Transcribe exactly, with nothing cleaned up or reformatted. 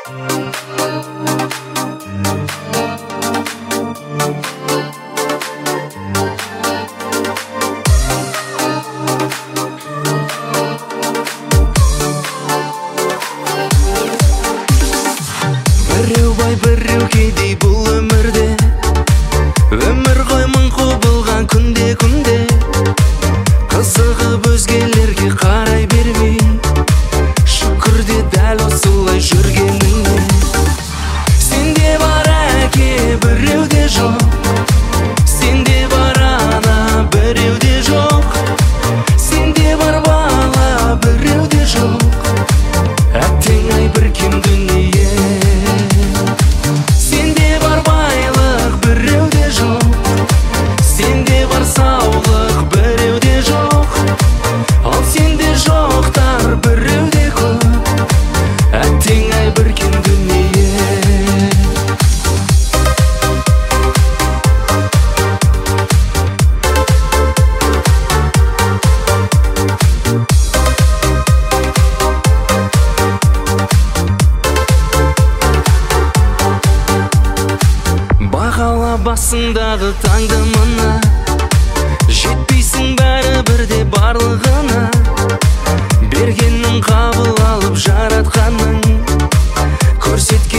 Біреу бай біреу кедей бұл өмірде, өмір ғой мың құбылған күнде күнде. Қызығып өзгелерге қарай бермей, шүкір де дәл осылай жүргеніңе. Сенде бар әке, біреуде жоқ, сенде бар ана, біреуде жоқ, сенде бар бала, біреуде жоқ. Әттең ай бір кем дүние. Сенде бар байлық, біреуде жоқ, сенде бар саулық, біреуде жоқ, ал сенде жоқтар біреуде көп. Әттең ай бір кем дүние. Бағала басыңдағы таңдымына, жетпейсің бәрі бірде барлығына. Бергеннің қабыл алып жаратқанның, көрсеткен